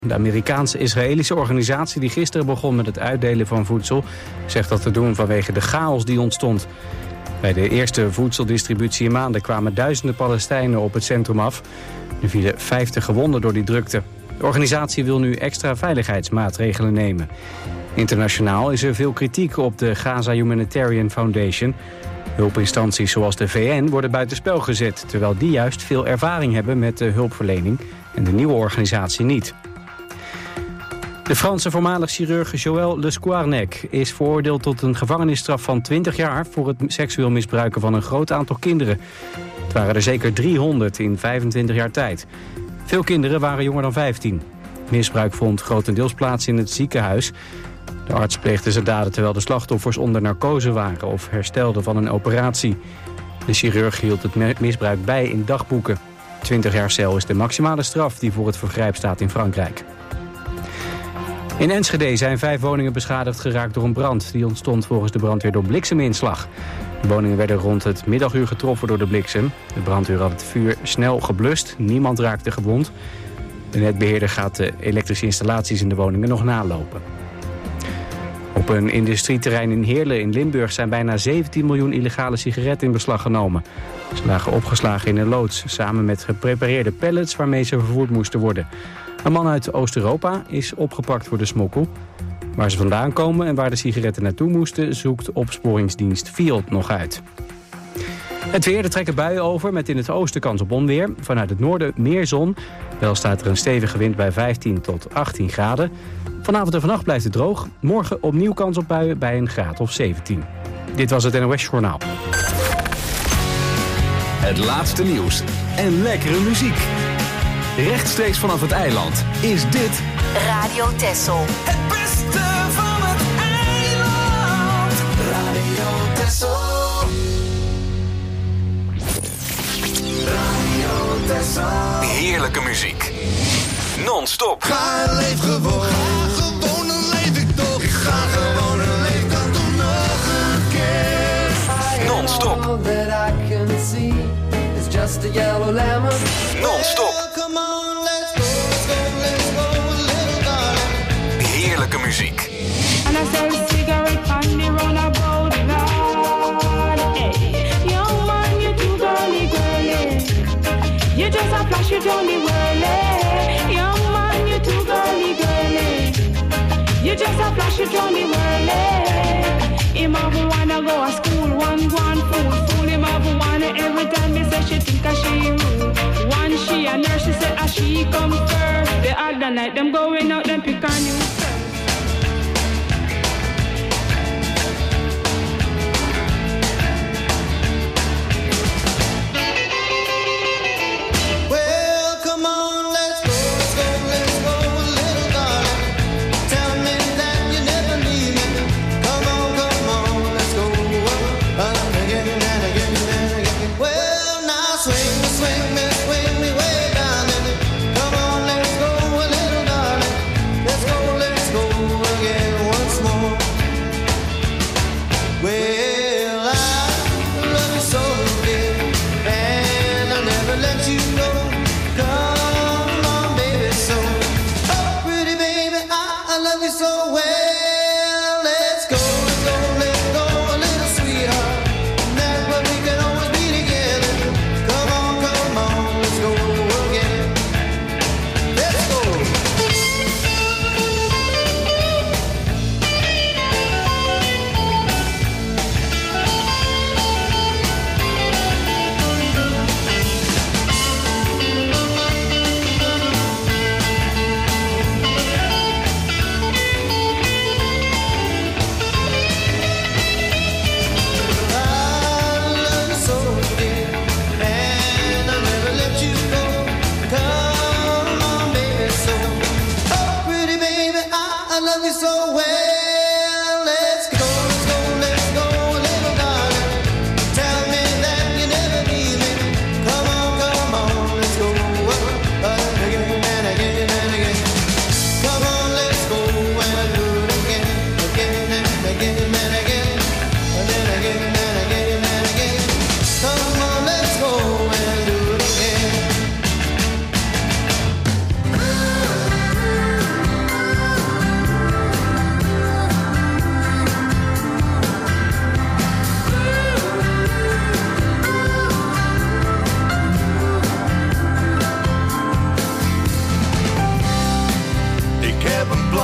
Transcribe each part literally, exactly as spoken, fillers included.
De Amerikaanse-Israëlische organisatie die gisteren begon met het uitdelen van voedsel zegt dat te doen vanwege de chaos die ontstond. Bij de eerste voedseldistributie in maanden kwamen duizenden Palestijnen op het centrum af. Er vielen vijftig gewonden door die drukte. De organisatie wil nu extra veiligheidsmaatregelen nemen. Internationaal is er veel kritiek op de Gaza Humanitarian Foundation. Hulpinstanties zoals de V N worden buitenspel gezet, terwijl die juist veel ervaring hebben met de hulpverlening en de nieuwe organisatie niet. De Franse voormalig chirurg Joël Le Squarnec is veroordeeld tot een gevangenisstraf van twintig jaar voor het seksueel misbruiken van een groot aantal kinderen. Het waren er zeker driehonderd in vijfentwintig jaar tijd. Veel kinderen waren jonger dan vijftien. Misbruik vond grotendeels plaats in het ziekenhuis. De arts pleegde zijn daden terwijl de slachtoffers onder narcose waren of herstelden van een operatie. De chirurg hield het misbruik bij in dagboeken. twintig jaar cel is de maximale straf die voor het vergrijp staat in Frankrijk. In Enschede zijn vijf woningen beschadigd geraakt door een brand. Die ontstond volgens de brandweer door blikseminslag. De woningen werden rond het middaguur getroffen door de bliksem. De brandweer had het vuur snel geblust. Niemand raakte gewond. De netbeheerder gaat de elektrische installaties in de woningen nog nalopen. Op een industrieterrein in Heerlen in Limburg zijn bijna zeventien miljoen illegale sigaretten in beslag genomen. Ze lagen opgeslagen in een loods, samen met geprepareerde pallets waarmee ze vervoerd moesten worden. Een man uit Oost-Europa is opgepakt voor de smokkel. Waar ze vandaan komen en waar de sigaretten naartoe moesten, zoekt opsporingsdienst Field nog uit. Het weer, er trekken buien over met in het oosten kans op onweer. Vanuit het noorden meer zon. Wel staat er een stevige wind bij vijftien tot achttien graden. Vanavond en vannacht blijft het droog. Morgen opnieuw kans op buien bij een graad of zeventien. Dit was het N O S Journaal. Het laatste nieuws en lekkere muziek. Rechtstreeks vanaf het eiland is dit Radio Texel. Het beste van het eiland. Radio Texel. Radio Texel. Heerlijke muziek. Non-stop. Ga en leef gewoon. Ga gewoon, dan leef ik toch. Ik ga gewoon en leef dan toch nog een keer. Non-stop. Non-stop. Come on, let's go, let's go, let's go, little darling. Heerlijke muziek. And I sell cigarette on the roundabout line. Hey, young man, you too girly, girly. You just a flash, you don't need whirly. Young man, you too girly, girly. You just a flash, you don't need whirly. Him have wanna go to school, one one fool, fool him have wanna every time they say she think a she rude. One she a nurse, she say a she come first. The other night them going out, them pick on you.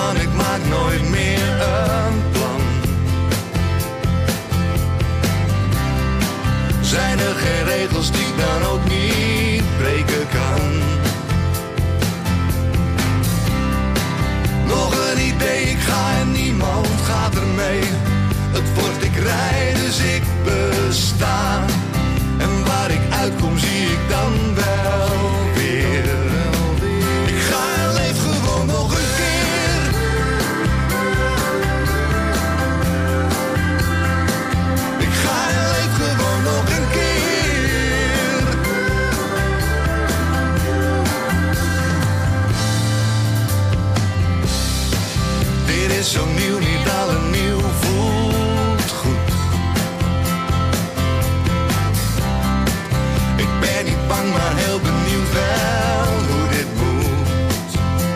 plan, ik maak nooit meer een plan. Zijn er geen regels die ik dan ook niet breken kan? Nog een idee, ik ga en niemand gaat er mee. Het wordt ik rij, dus ik besta. En waar ik uitkom zie ik dan wel weer. Ik ga en leef gewoon nog een keer. Ik ga en leef gewoon nog een keer. Dit is zo nieuw, niet alle nieuw voelt goed. Ik ben niet bang, maar heel benieuwd wel hoe dit moet.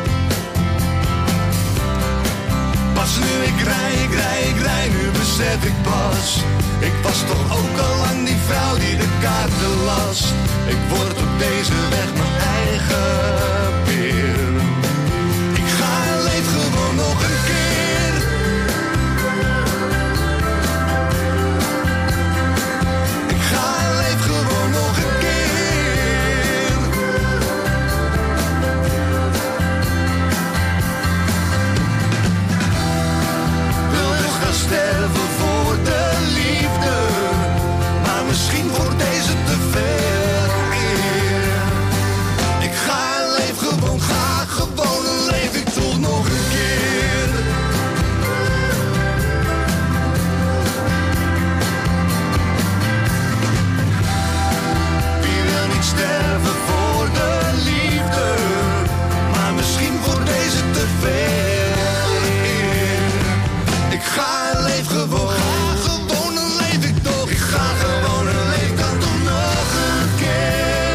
Pas nu ik rij, ik rij, ik rij, nu besef ik pas. Ik was toch ook al lang die vrouw die de kaarten las. Ik word op deze weg mijn eigen peer. Ik ga en leef gewoon nog een keer. Ik ga en leef gewoon nog een keer. Wil dus gaan sterven voor de liefde, maar misschien wordt deze te veel eer. Ik ga en leef gewoon, ga gewoon en leef ik toch nog een keer. Wie wil niet sterven voor de liefde, maar misschien wordt deze te veel eer. Ik ga en leef gewoon, ga gewoon en leef ik toch. Ik ga gewoon en leef dan toch nog een keer.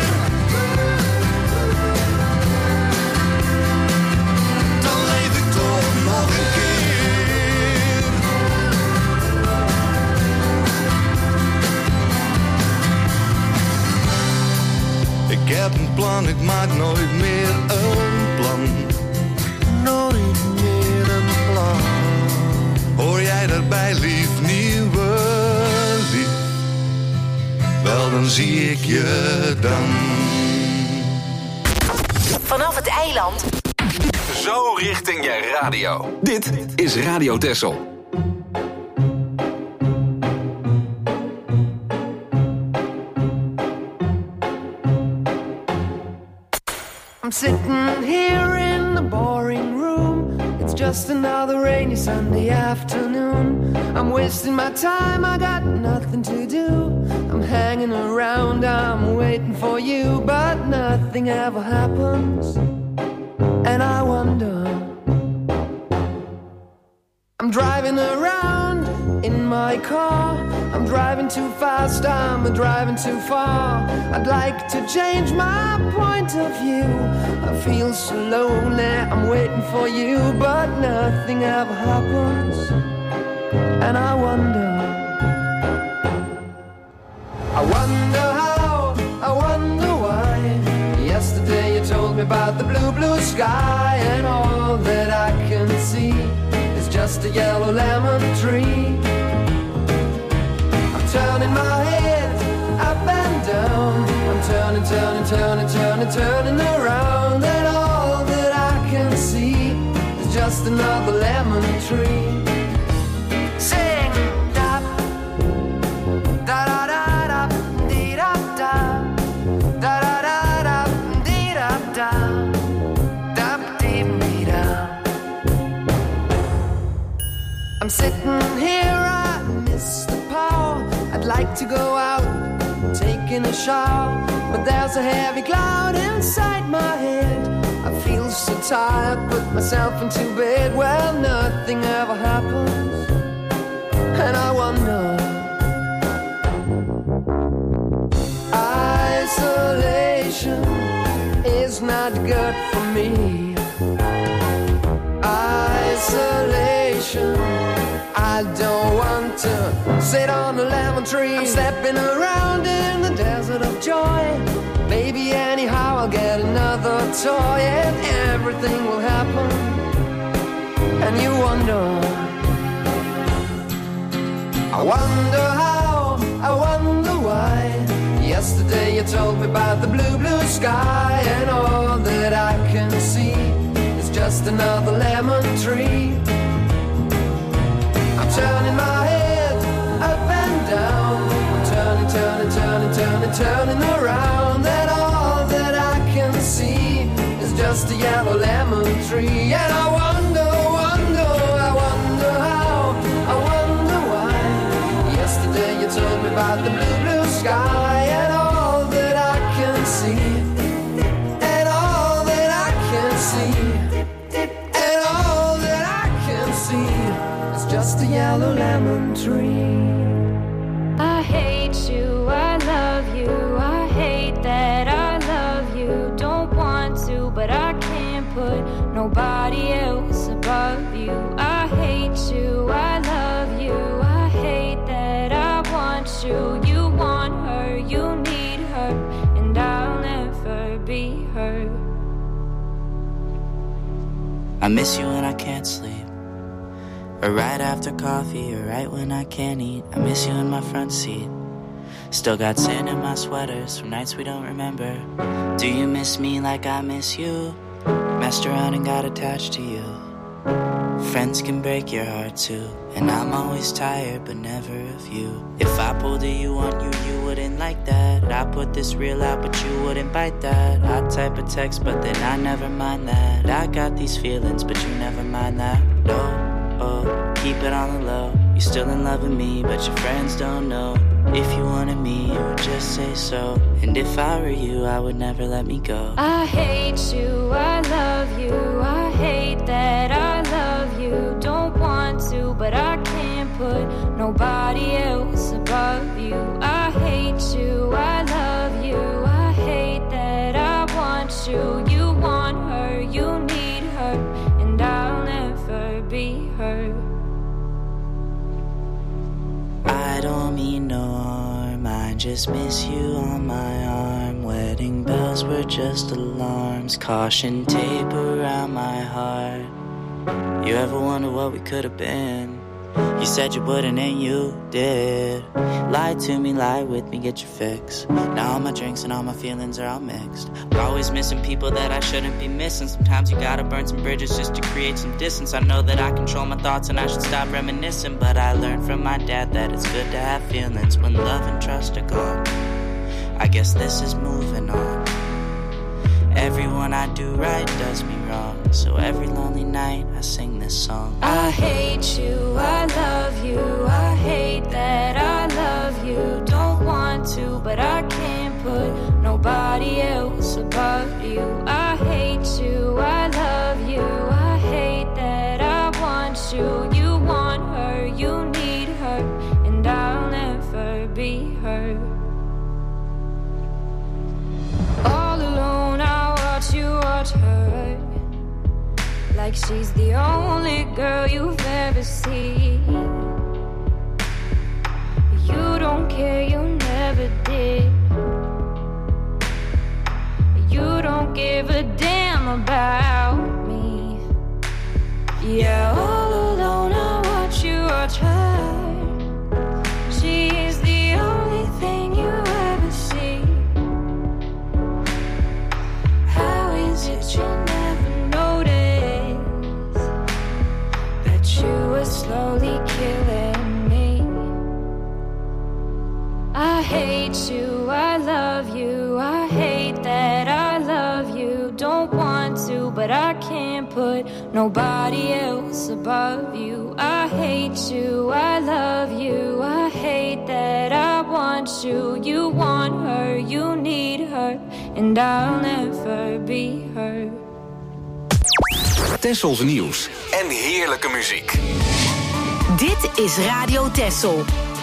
Dan leef ik toch nog een keer. Ik heb een plan, ik maak nooit meer een plan. Nooit meer een plan. Hoor jij daarbij, lief, nieuwe lief? Wel, dan zie ik je dan. Vanaf het eiland. Zo richting je radio. Dit is Radio Texel. I'm sitting here in the boring room. It's just another rainy Sunday afternoon. I'm wasting my time, I got nothing to do. I'm hanging around, I'm waiting for you, but nothing ever happens. And I wonder, I'm driving around in my car. I'm driving too fast, I'm driving too far. I'd like to change my point of view. I feel so lonely, I'm waiting for you, but nothing ever happens. And I wonder, I wonder how, I wonder why. Yesterday you told me about the blue, blue sky, and all that I can see is just a yellow lemon tree. I'm turning my head up and down. I'm turning, turning, turning, turning, turning around, and all that I can see is just another lemon tree. Sing, da, da da da da, dee da da, da da da da, dee da da, da dee dee da. I'm sitting here, I miss the power. I'd like to go out, taking a shower, but there's a heavy cloud inside my head. I feel so tired, put myself into bed. Well, nothing ever happens, and I wonder. Isolation is not good for me. Isolation, I don't want to sit on a lemon tree. I'm stepping around in the desert of joy. Maybe anyhow I'll get another toy and everything will happen. wonder, I wonder how, I wonder why. Yesterday you told me about the blue, blue sky, and all that I can see is just another lemon tree. I'm turning my head up and down, I'm turning, turning, turning, turning, turning around, and all that I can see is just a yellow lemon tree. And I wonder, wonder, I wonder how, I wonder why. Yesterday you told me about the blue, blue sky, and all that I can see, and all that I can see, and all that I can see is just a yellow lemon tree. I hate you, I love you, I hate that I love you. Don't want to, but I can't put nobody else above you. I hate you, I love you, I hate that I want you. You want her, you need her, and I'll never be her. I miss you when I can't sleep, or right after coffee, or right when I can't eat. I miss you in my front seat. Still got sand in my sweaters from nights we don't remember. Do you miss me like I miss you? Messed around and got attached to you. Friends can break your heart too, and I'm always tired but never of you. If I pulled a you on you, you wouldn't like that. I put this reel out but you wouldn't bite that. I type a text but then I never mind that. I got these feelings but you never mind that. No, oh, keep it on the low. You're still in love with me but your friends don't know. If you wanted me, you would just say so. And if I were you, I would never let me go. I hate you, I love you, I hate that I love you. Don't want to, but I can't put nobody else above you. I hate you, I love you, I hate that I want you. You want her, you need her, and I'll never be her. I don't mean no harm, I just miss you on my arm. Wedding bells were just alarms, caution tape around my heart. You ever wonder what we could have been? You said you wouldn't and you did. Lie to me, lie with me, get your fix. Now all my drinks and all my feelings are all mixed. We're always missing people that I shouldn't be missing. Sometimes you gotta burn some bridges just to create some distance. I know that I control my thoughts and I should stop reminiscing, but I learned from my dad that it's good to have feelings when love and trust are gone. I guess this is moving on. Everyone I do right does me wrong, so every lonely night I sing this song. I hate you, I love you, I hate that I love you. Don't want to, but I can't put nobody else above you. I hate you, I love you, I hate that I want you. You want her, you need her, and I'll never be her. All alone I watch you watch her, like she's the only girl you've ever seen. You don't care, you never did. You don't give a damn about me. Yeah, all alone I watch you watch her. She is the only thing you ever see. How is it you never noticed that you were slowly killing me? I hate you, I love you, I hate that I love you. Don't want to, but I can't put nobody else above you. I hate you, I love you, I hate that I want you. You want her, you need her, and I'll never be her. Tessels nieuws en heerlijke muziek. Dit is Radio Tessel.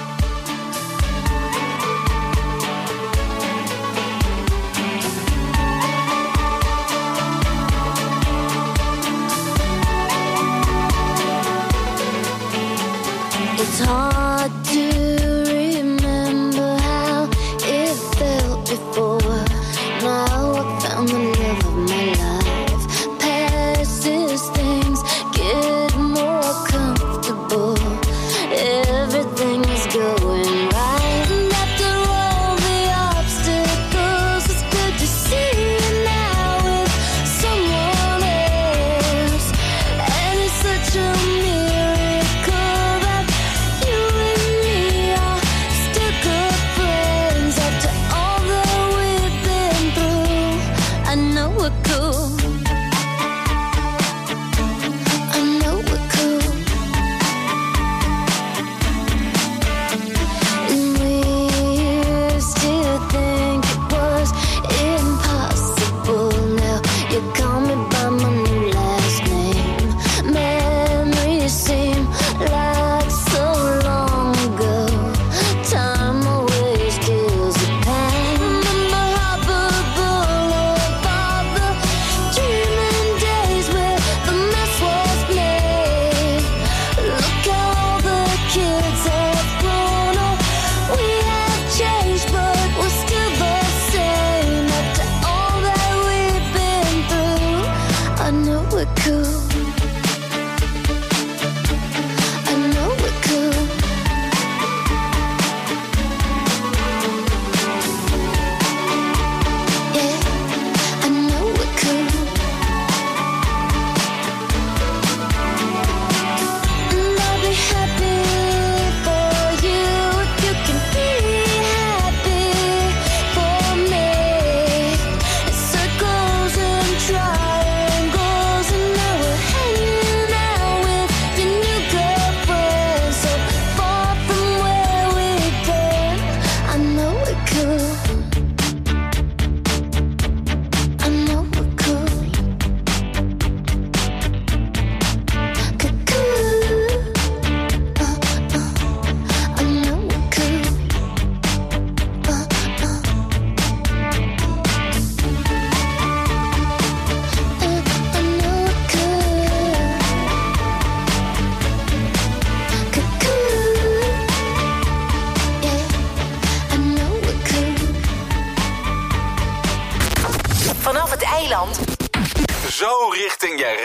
It's hard to remember how it felt before. Now I found the love of my life. Past these things get more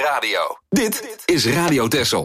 radio. Dit is Radio Texel.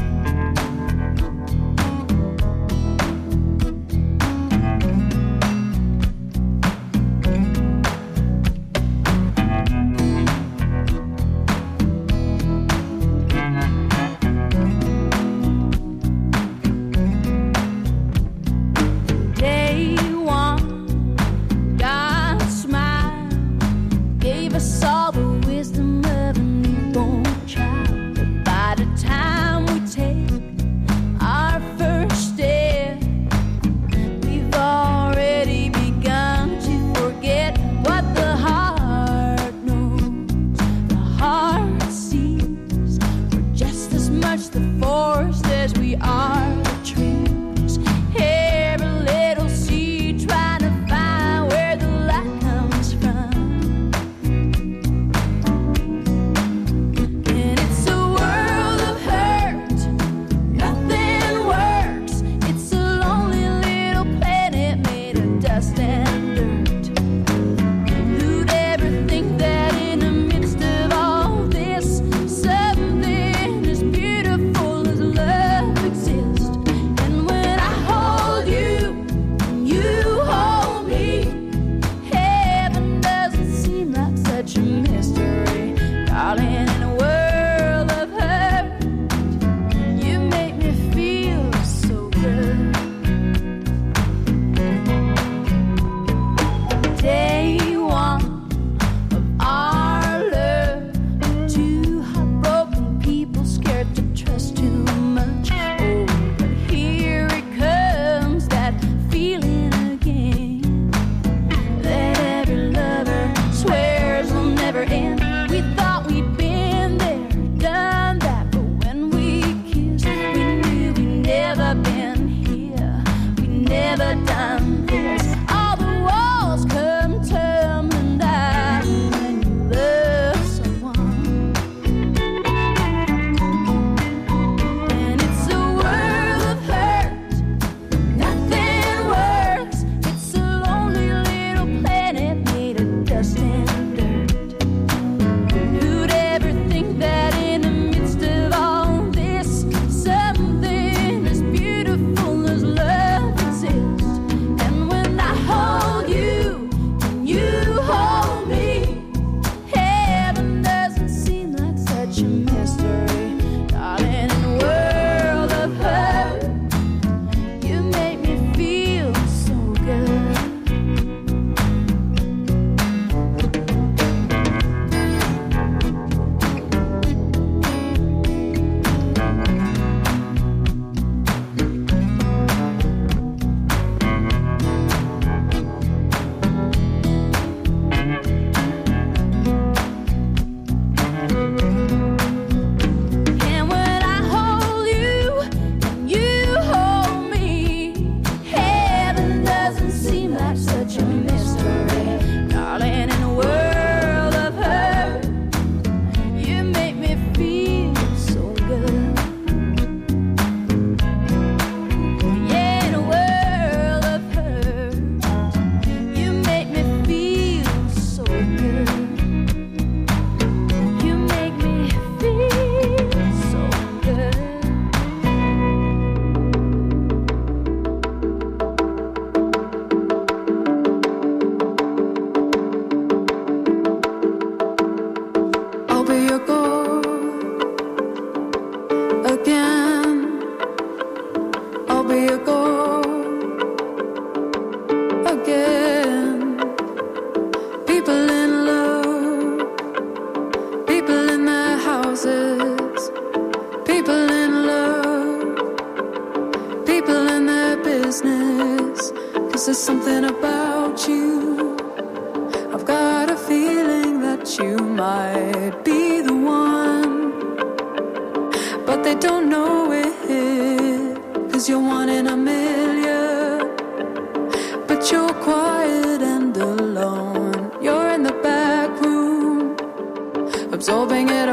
Absorbing it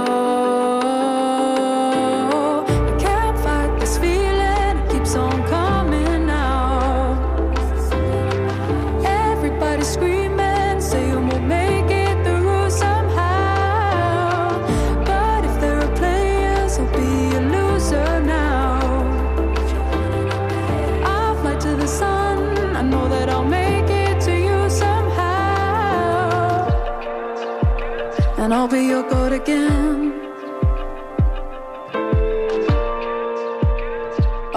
all. I can't fight this feeling, it keeps on coming now. Everybody screaming, saying we'll make it through somehow. But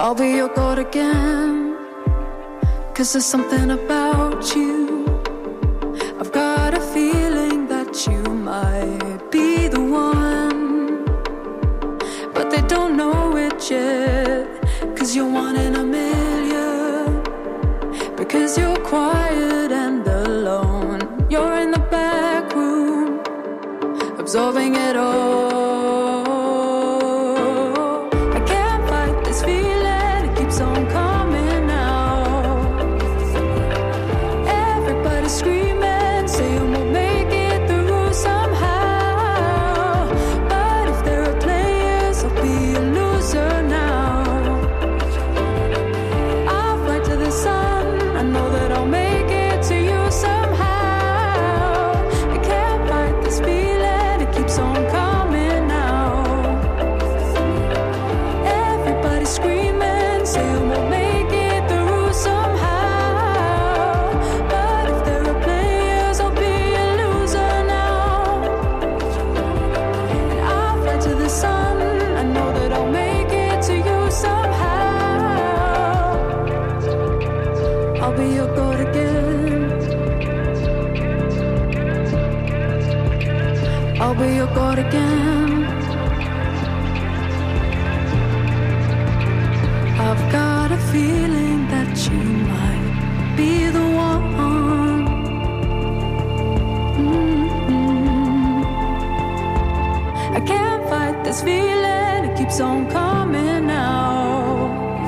I'll be your god again. 'Cause there's something about you. I've got a feeling that you might be the one, but they don't know it yet. 'Cause you're one in a million. Because you're quiet and alone. You're in the back room, absorbing it all. I can't fight this feeling, it keeps on coming out. Everybody's screaming, saying we'll make it through somehow. But if there are players, I'll be a loser now. I'll fly to the sun, I know that I'll make it to you somehow. I can't fight this feeling, it keeps on coming now. Everybody's screaming, saying we'll make it through somehow. But if there are players, I'll be a loser now. And I'll fly to the sun, I know that I'll make it to you somehow. I'll be your god again. I'll be your god again. I've got a feeling that you might be the one. Mm-hmm. I can't fight this feeling, it keeps on coming now.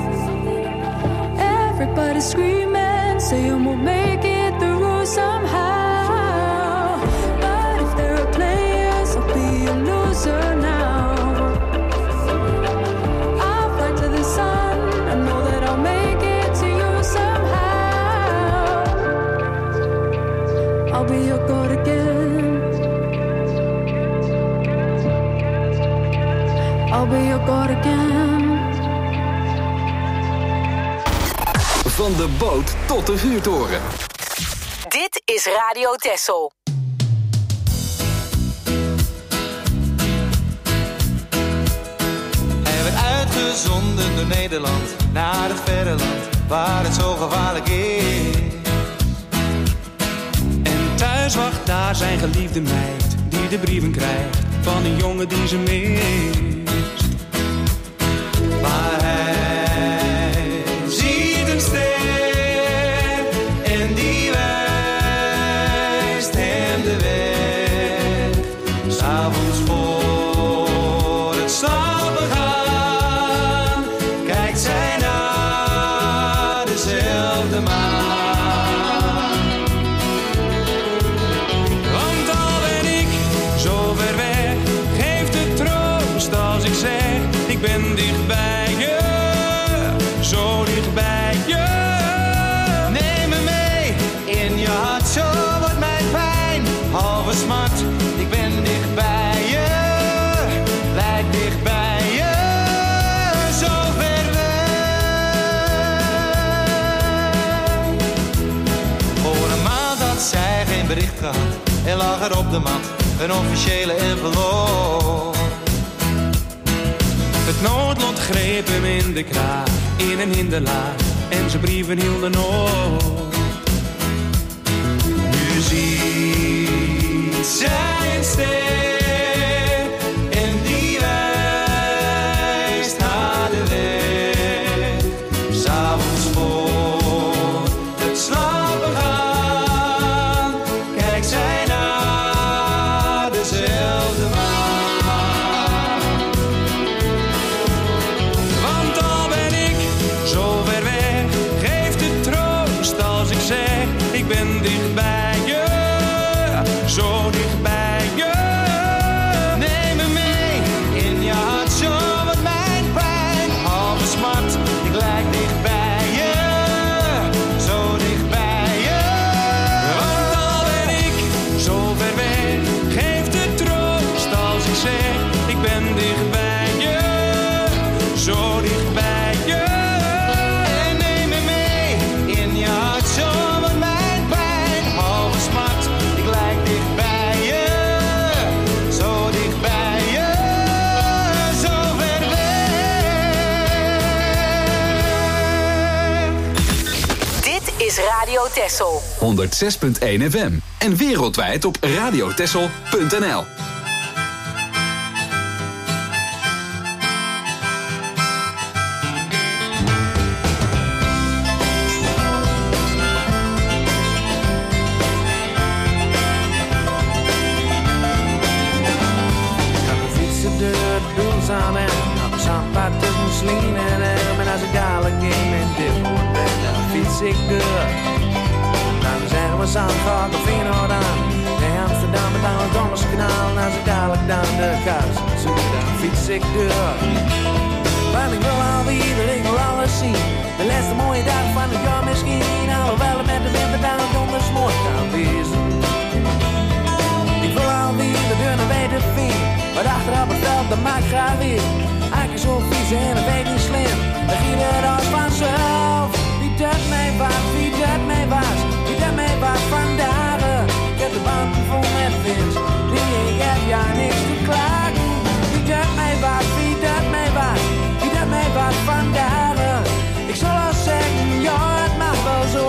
Everybody's screaming, saying we'll make it through somehow. But if there are players, I'll be a loser now. I'll fly to the sun, I know that I'll make it to you somehow. I'll be your god again. I'll be your god again. Van de boot tot de vuurtoren. Dit is Radio Texel. Hij werd uitgezonden door Nederland naar het verre land waar het zo gevaarlijk is. En thuis wacht daar zijn geliefde meid die de brieven krijgt van een jongen die ze mist. Maar hij ziet een ster en die wijst hem de weg. 'S Avonds voor het slapen gaan kijkt zij naar dezelfde maan. Want al ben ik zo ver weg, geeft het troost als ik zeg: ik ben dicht bij je, zo dicht bij je. Neem me mee in je hart, zo wordt mijn pijn halve smart. Ik ben dicht bij je, lijk dicht bij je, zo ver weg. Voor een maand had zij geen bericht gehad en lag er op de mat een officiële envelop. Het noodlot greep hem in de kraag, in een hinderlaag, en zijn brieven hielden op. Nu ziet zij een ster en die wijst haar de weg. 'S Avonds voor het slapen gaan kijkt zij naar dezelfde maan. Want al ben ik zo ver weg, geeft het troost als ik zeg: ik ben dicht bij je, zo dicht bij je. Neem me mee in je hart, zo wordt mijn pijn halve smart. Ik lijk dicht bij je, zo dicht bij je. Want al ben ik zo ver weg, geeft het troost als ik zeg: ik ben dicht bij je, zo dicht bij je. En neem me mee in je hart, zo wordt mijn pijn Radio Texel. honderdzes punt één F M en wereldwijd op radiotexel punt n l. Aan en op zandpad tussen Slien en hem. En als ik dadelijk in mijn dip ben, dan fiets ik door. Dan zeggen we Zandvoort of Feyenoord aan. Nee, Amsterdam met aan het Dommerskanaal. En als ik dadelijk dan de kast zoek, dan fiets ik door. Want ik wil alweer, ik wil alles zien. De laatste mooie dag van het jaar misschien. Alhoewel het met de winter dan het donders mooi kan wezen. Ik wil alweer de deur naar weten vinden. Maar achteraf het veld, dat maakt graag weer. Eigenlijk zo vies en dat weet niet slim. Dan ging het als vanzelf. Wie dat mij was, wie dat mij was. Wie dat mij was vandaag. Ik heb de band vol met wind. Nee, ik heb ja niks te klagen. Wie dat mij was, wie dat mij was. Wie dat mij was vandaag. Ik zal al zeggen, ja het mag wel zo.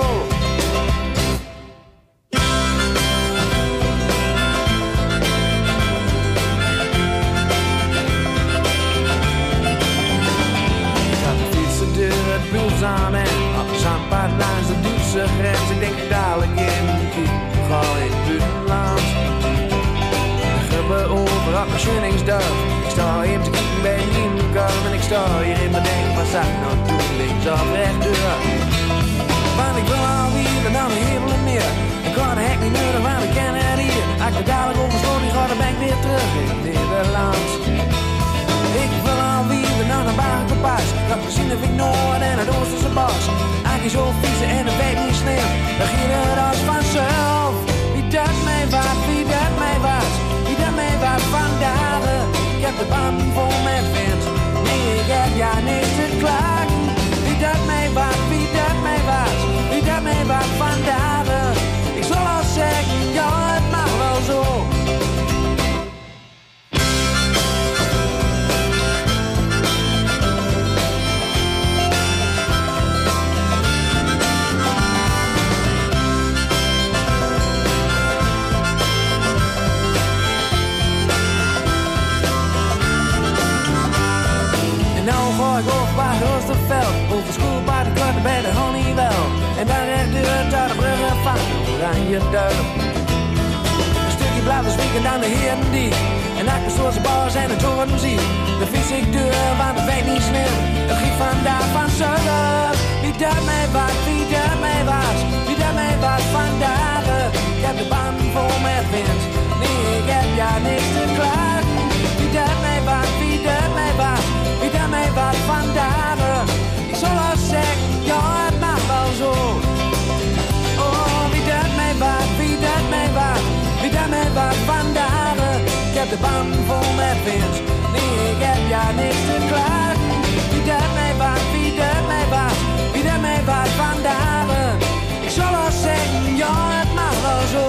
Het buurt aan en op een zandpad langs de Duitse grens. Ik denk dadelijk in de kiep, ga in het buitenland. De gruppen over op mijn Schunningsdorp. Ik sta hier te kijken bij een inkomen. En ik sta hier in mijn denk, wat zou ik nou doen? Links of rechtdoor. Want ik wil alweer en dan een hemel en meer. Ik kan de hek niet nodig, want ik ken het hier. Als ik er dadelijk over sloot, die gaat, dan ben ik weer terug in Nederland. Ik wil alweer naar de Bagenpaas. Dat gezien heb ik Noord en het Oosterse bos. Eigenlijk zo vies en het weet niet slim. Dan ging het als vanzelf. Wie dat mij was, wie dat mij was. Wie dat mij was vandaag. Ik heb de band vol met wind. Nee, ik heb ja niks te klagen. Wie dat mij was, wie dat mij was. Wie dat mij was vandaag. Ik zal al zeggen, ja het mag wel zo. Ik over bij Oosterveld, over school bij de korte bij de Honeywell. En dan rechtdoor tot de bruggen van Oranje Duil. Een stukje blauwe spieken dan de heren die. En achter zoals de bars en de toren zie. Dan vis ik deur, want het weet niet slim. Het giet vandaag van zullen. Wie dat mij was, wie dat mij was. Wie dat mij was vandaag. Ik heb de band vol met wind. Nee, ik heb ja niks te klagen. Wie dat mij was, wie dat mij was. Wie dat mij was vandaag. Ik zal al zeggen, ja het mag wel zo. Oh, wie dat mij was, wie dat mij was. Wie dat mij was vandaag. Ik heb de band vol met wind. Nee, ik heb ja niks te klagen. Wie dat mij was, wie dat mij was. Wie dat mij was vandaag. Ik zal al zeggen, ja het mag wel zo.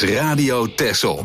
is Radio Texel.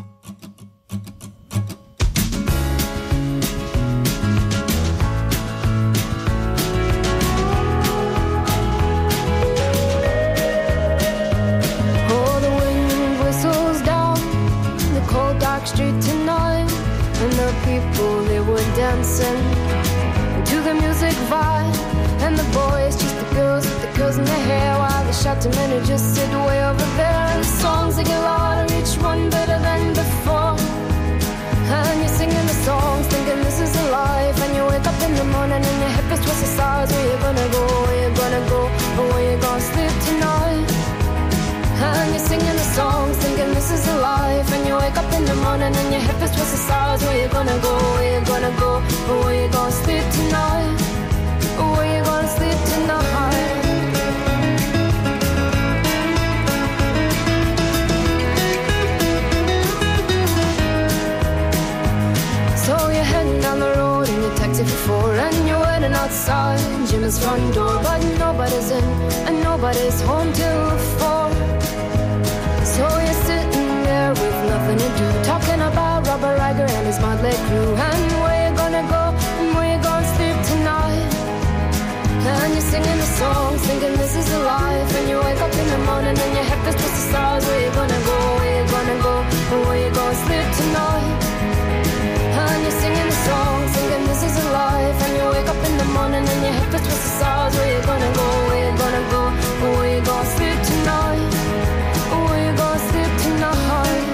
Street tonight, and the people they were dancing to the music vibe, and the boys just the girls with the girls in their hair, while the shouting men who just sit way over there. And the songs they get louder, each one better than before, and you're singing the songs thinking this is a life, and you wake up in the morning and your hip is twisted sides. Where you gonna go, where you gonna go, or where you gonna sleep tonight? And you're singing the songs, thinking this is a life. And you wake up in the morning and your hip is twisted sides. Where you gonna go, where you gonna go, or where you gonna sleep tonight? Or where you gonna sleep tonight? So you're heading down the road in your taxi for four, and you're waiting outside Jim's front door, but nobody's in and nobody's home till four. So you're sitting there with nothing to do, talking about Robert Riger and his motley crew, and where you gonna go and where you gonna sleep tonight. And you're singing the songs, thinking this is a life, and you wake up in the morning and your head is twisted stars. Where you gonna go, where you gonna go, and where you gonna sleep tonight. And you're singing the songs, thinking this is a life, and you wake up in the morning and your head is twisted stars. Where you gonna go, where you gonna go, and where you gonna sleep tonight. Sleep tonight.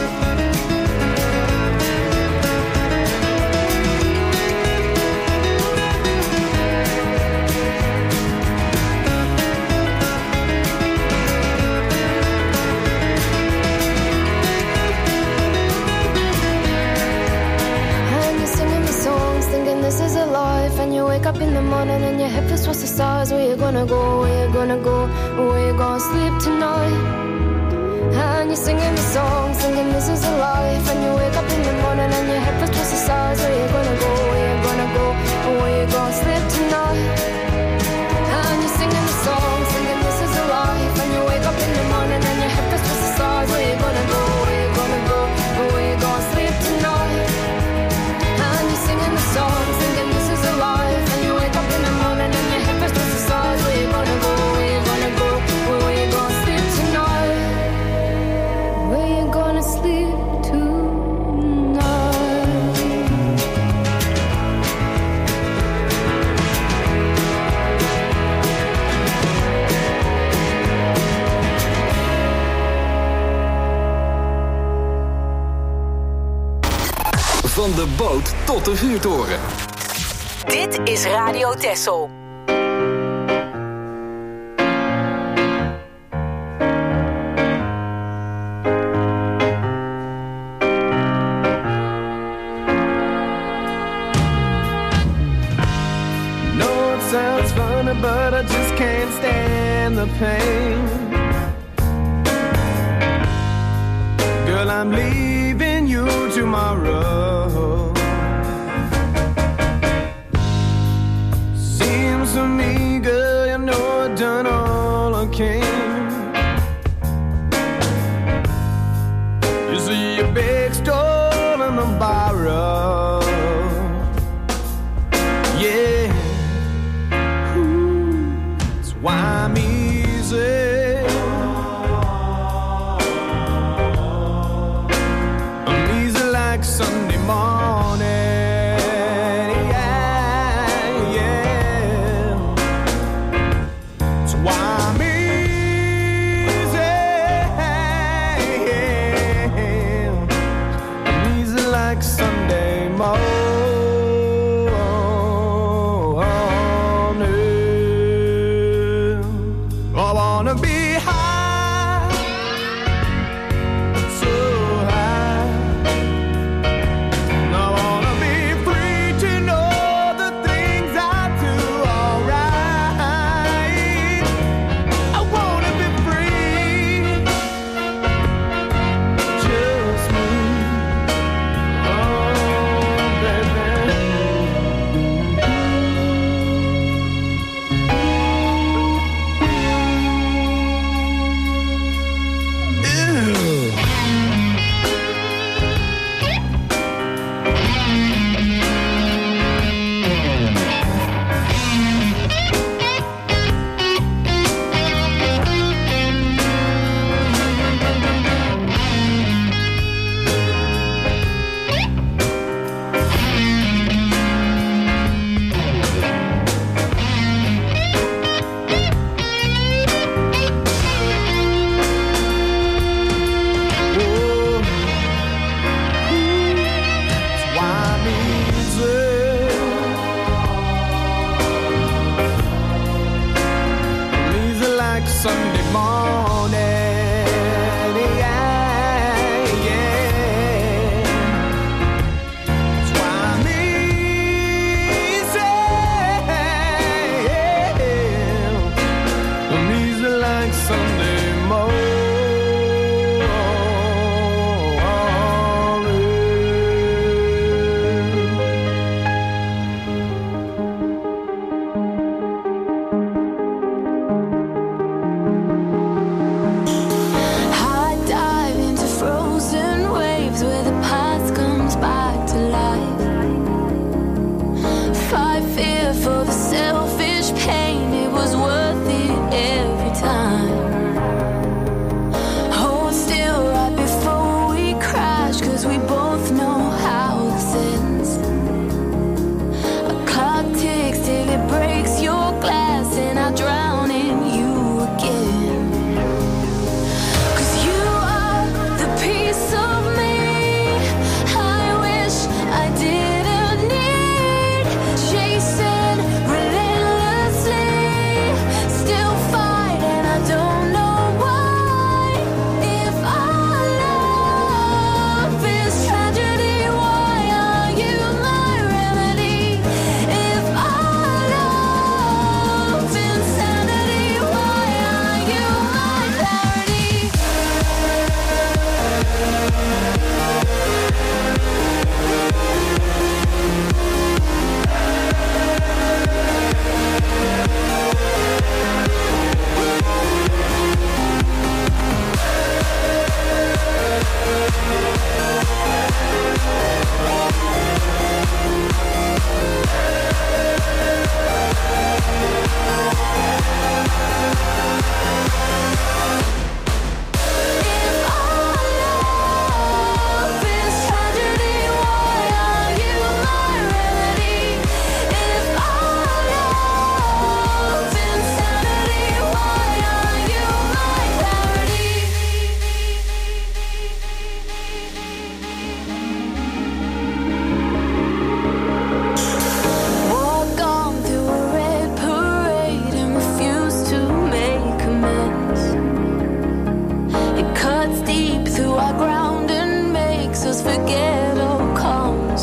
And you're singing the songs, thinking this is a life, and you wake up in the morning and your hip is twisted stars. Where you gonna go, where you gonna go, where you gonna sleep tonight. And you're singing the song, singing this is a life, and you wake up in the morning and your head is twisted sides. Where you gonna go, where you gonna go, and where you gonna sleep tonight. And you're singing the song, singing this is a life, and you wake up in the morning and your head is twisted sides. Where you gonna go, where you gonna go, and where you gonna sleep tonight. And you're singing the song, singing this is a life, and you wake up in the morning and your head is twisted sides. Where you gonna go, where you gonna go, and where you gonna sleep tonight. Where you gonna sleep tonight? Van de boot tot de vuurtoren. Dit is Radio Texel. But I just can't stand the pain. Girl, I'm leaving you tomorrow. Seems to me, girl, you know I've done all I can. You see your big stole and the borrow. Yeah. Why I'm easy, I'm easy like Sunday morning, yeah, yeah. So why I'm easy, I'm easy like Sunday morning. Oh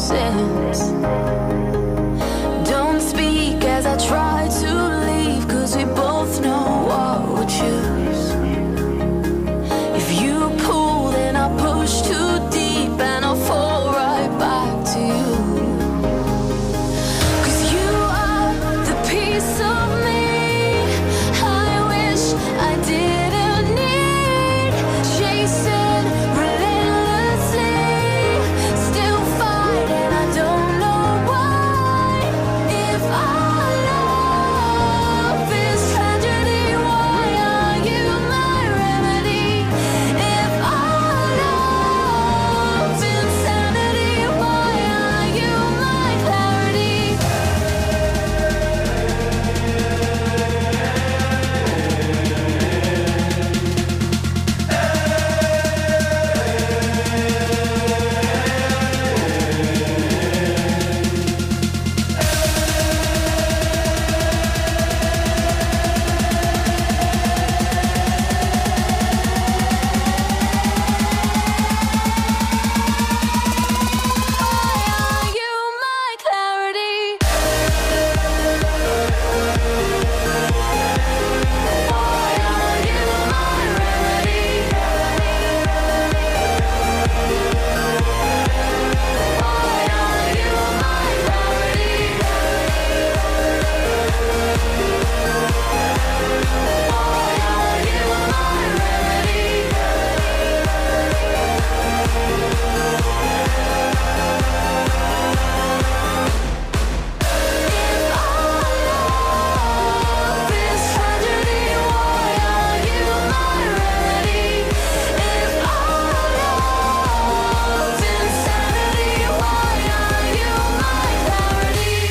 sense. Don't speak as I try to leave, 'cause we both know what we'll choose. If you pull, then I push too deep and I'll fall right back to you. 'Cause you are the piece of me I wish I didn't need. Chasing relentlessly, still fighting, I don't know why. If our love is tragedy, why are you my remedy? If our love's insanity, why are you my clarity? Are you my clarity? Why are you my remedy? Why are you my clarity? Why are you my remedy? If our love is tragedy, why are you my remedy? If our love's insanity, why are you my clarity?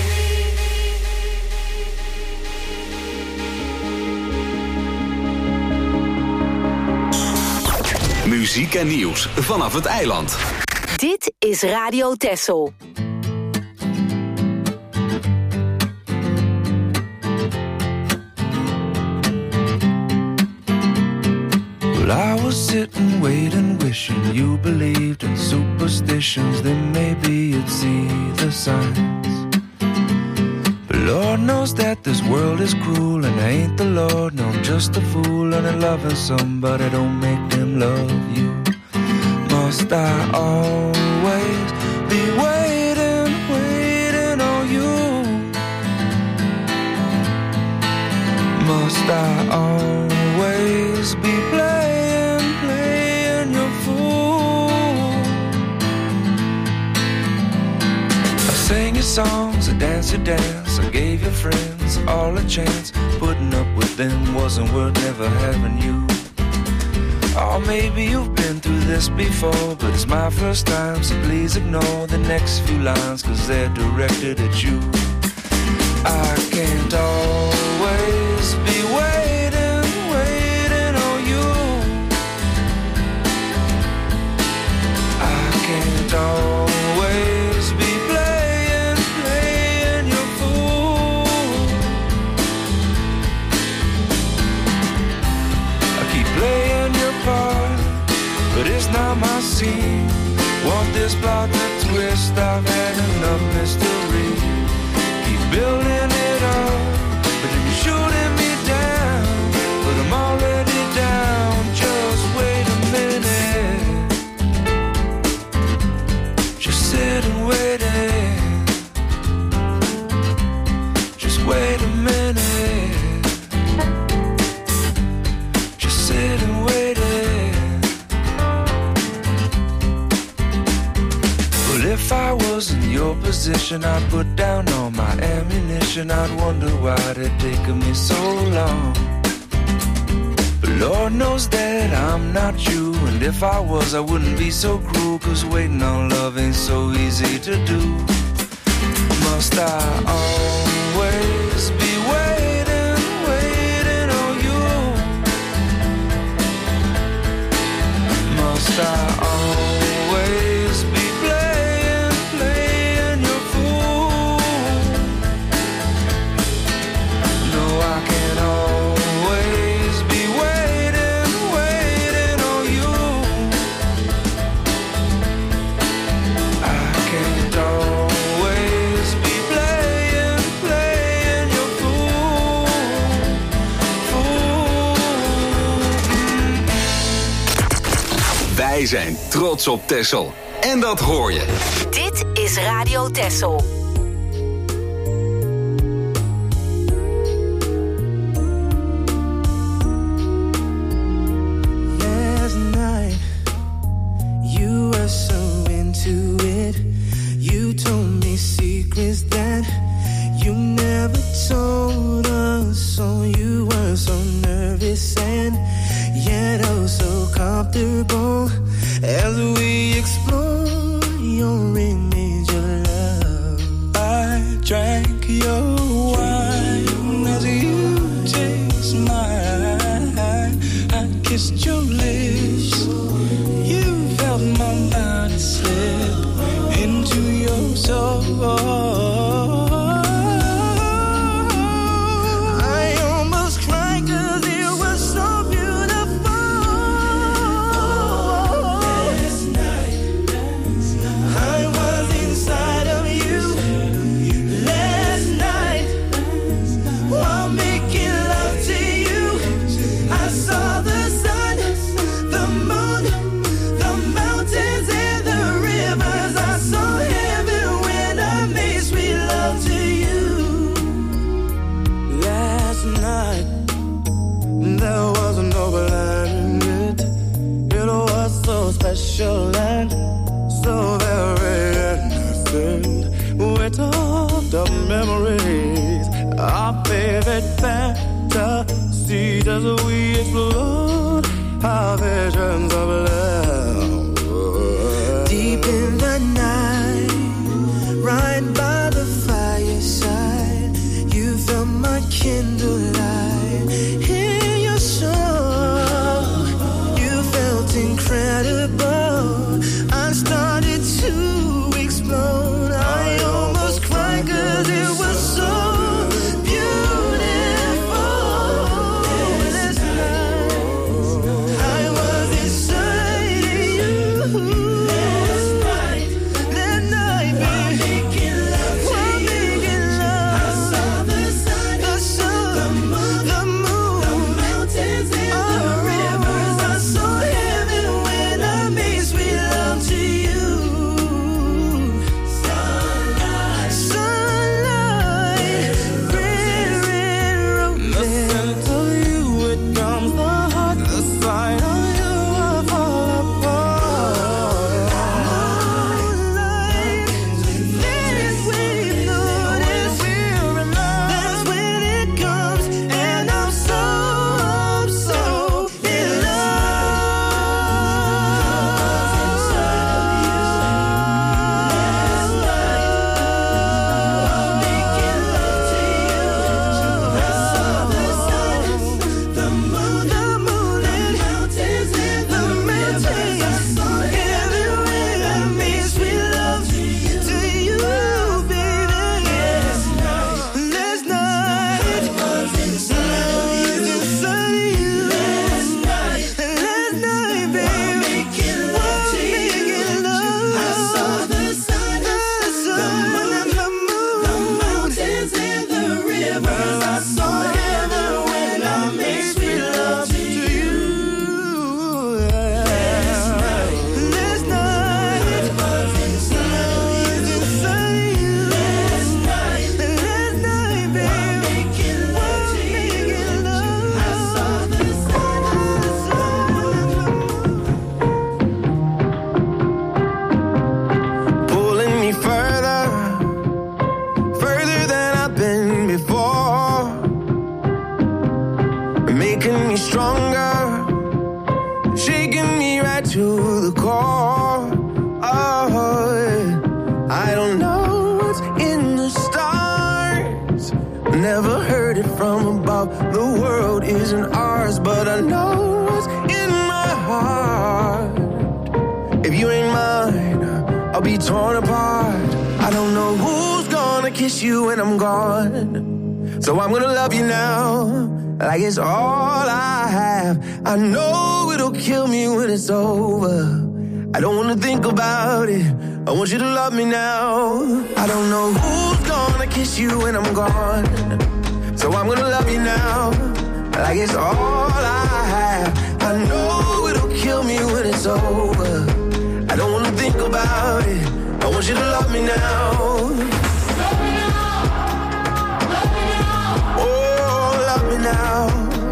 Muziek en nieuws vanaf het eiland. Dit is Radio Texel. Well, I was sitting, waiting, wishing you believed in superstitions. Then maybe you'd see the signs. But Lord knows that this world is cruel, and I ain't the Lord, no, I'm just a fool. And loving somebody don't make them love you. Must I always be waiting, waiting on you? Must I always be playing, playing your fool? I sang your songs, I danced your dance, I gave your friends all a chance. Putting up with them wasn't worth never having you. Oh, maybe you've been through this before, but it's my first time, so please ignore the next few lines, 'cause they're directed at you. I can't always be waiting, waiting on you. I can't always be playing, playing your fool. I keep playing your part, but it's not my scene. Want this plot to twist, I've had enough mystery. Keep building it up, but then you're shooting me down. But I'm already down, just wait a minute. Just sit and wait it. Just wait a minute. Just sit and wait it. Well, if I was in your position, I'd put down all my ammunition. I'd wonder why it taken me so long. But Lord knows that I'm not you, and if I was, I wouldn't be so cruel, 'cause waiting on love ain't so easy to do. Must I always be waiting, waiting on you? Must I always be playing, playing your fool? No, I can't always be waiting, waiting on you. I can't always Wij zijn trots op Texel. En dat hoor je. Dit is Radio Texel. Last night, you were so into it. You told me secrets that you never told us. So you were so nervous and yet oh so comfortable as we explore your image of love. I drank your wine as you taste mine. I kissed your lips. You felt my body slip into your soul. Special and so very innocent. We talked of memories, our favorite fantasies as we explored our visions of love. Deep in the night, right by the fireside, you felt my candlelight in your soul. You felt incredible. I started to explode. I almost cried 'cause it was so beautiful. Last night, I was inside you. Last night, that night, baby, we're making love to you. I saw the sun, the sun, the moon, the moon, the mountains and the rivers. I saw heaven when I made sweet love to you. Sunlight, sunlight, red, red roses. The scent of you, it comes the heart. The sight of you, I fall apart. Moonlight, that is when you notice we're in love. That's when it comes, and I'm so, I'm so in love. Pulling me further, further than I've been before, making me stronger, shaking me right to the core. Oh, I don't know what's in the stars, never heard it from above. The world isn't ours, but I know what's in my heart. If you ain't mine, I'll be torn apart. I don't know who's gonna kiss you when I'm gone, so I'm gonna love you now, like it's all I have. I know it'll kill me when it's over. I don't wanna think about it, I want you to love me now. I don't know who's gonna kiss you when I'm gone, so I'm gonna love you now, like it's all I have. I know it'll kill kill me when it's over. I don't wanna think about it. I want you to love me now. Love me now. Love me now. Oh, love me now.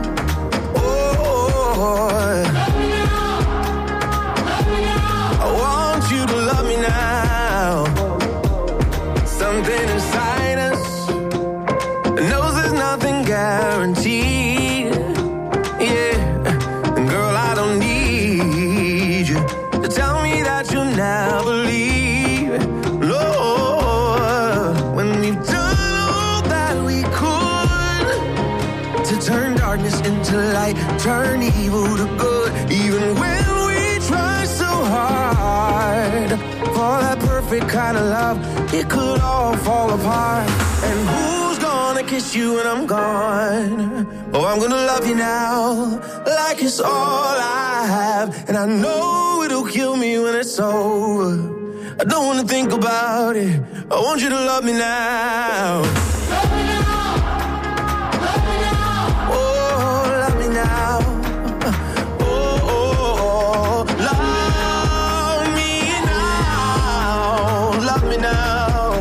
Oh, love me now. Love me now. I want you to love me now. Something inside us knows there's nothing guaranteed. Yeah, and girl, I don't need you to tell me that you'll never leave. No, when we've done all that we could to turn darkness into light, turn evil to good. Even when we try so hard for that perfect kind of love, it could all fall apart. And who's gonna kiss you when I'm gone? Oh, I'm gonna love you now, like it's all I have. And I know it'll kill me when it's over. I don't wanna think about it. I want you to love me now. Love me now. Love me now. Oh, love me now. Oh, oh, oh. Love me now. Love me now.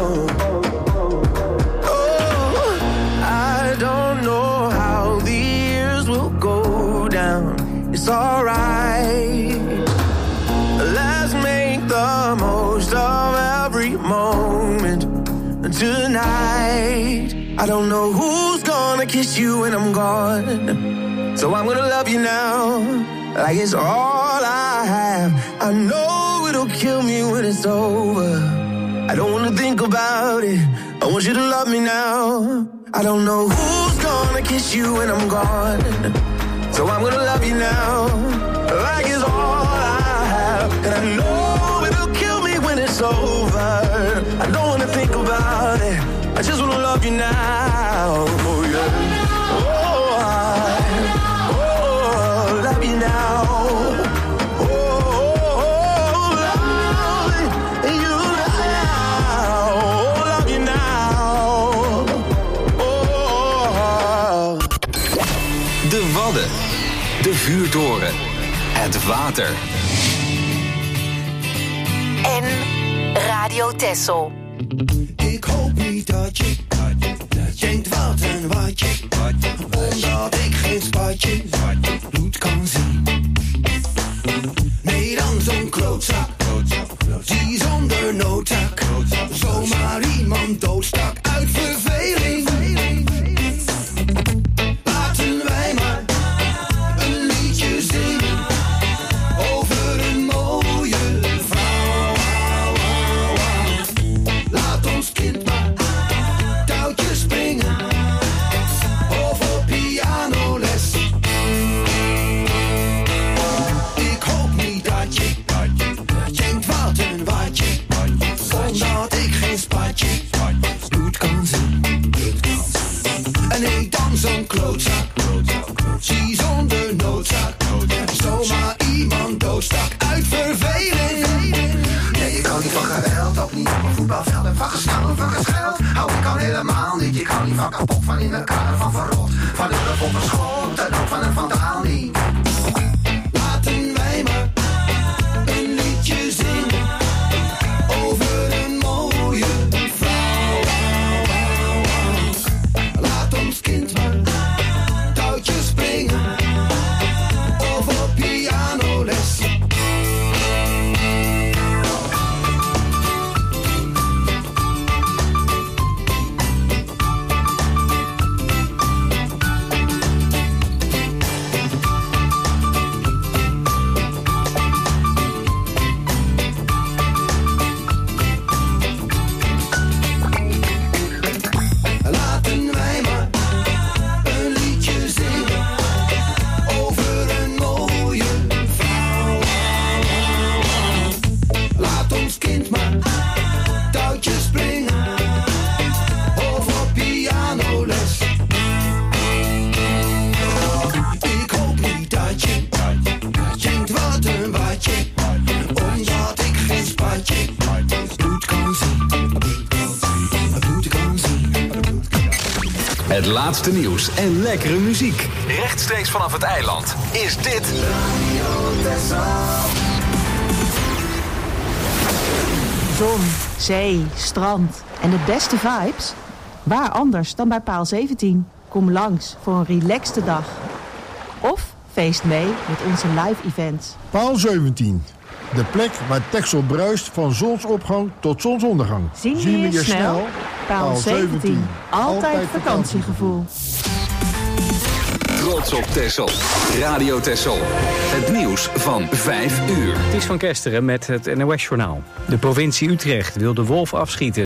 Oh, I don't know how the years will go down. It's alright. Let's make the most of every moment tonight. I don't know who's gonna kiss you when I'm gone, so I'm gonna love you now, like it's all I have. I know it'll kill me when it's over. I don't wanna think about it. I want you to love me now. I don't know who's gonna kiss you when I'm gone, so I'm gonna love you now, like it's all I have. And I know it'll kill me when it's over. I don't wanna think about it. I just wanna love you now. Oh yeah. Oh, I, oh, love you now. Oh, oh, love you now. Oh, love you now. Oh. De Wadden. De vuurtoren. Het water. En Radio Texel. Ik hoop niet dat je denkt wat en wat je, omdat ik geen spatje bloed kan zien. Nee, dan zo'n klootzak, die zonder noodzaak zomaar iemand doodstak uit verveling. Laten wij maar een liedje zingen over een mooie vrouw. Laat ons kind maar touwtjes springen of op pianoles. Ik hoop niet dat je denkt wat een watje, omdat ik geen spatje bloed kan zien. En nee, dan zo'n klootzak, zie zonder noodzaak zomaar iemand doodstak uit verveling. Nee, je kan niet van geweld, ook niet op een voetbalveld. En van gestaan, van gescheld, hou ik al helemaal niet. Je kan niet van kapot, van in elkaar, van verrot. Van de rug op een schot, en ook van een vandaal niet. Laten wij maar een liedje zingen over een mooie vrouw. Laat ons kind maar touwtjes springen of op pianoles. Het laatste nieuws en lekkere muziek. Rechtstreeks vanaf het eiland is dit Zon, zee, strand en de beste vibes? Waar anders dan bij Paal zeventien? Kom langs voor een relaxte dag. Of feest mee met onze live events. Paal zeventien. De plek waar Texel bruist van zonsopgang tot zonsondergang. Zien we je snel? snel? Paal zeventien. Altijd vakantiegevoel. Trots op Texel. Radio Texel. Het nieuws van vijf uur. Het is van Kesteren met het N O S-journaal. De provincie Utrecht wil de wolf afschieten.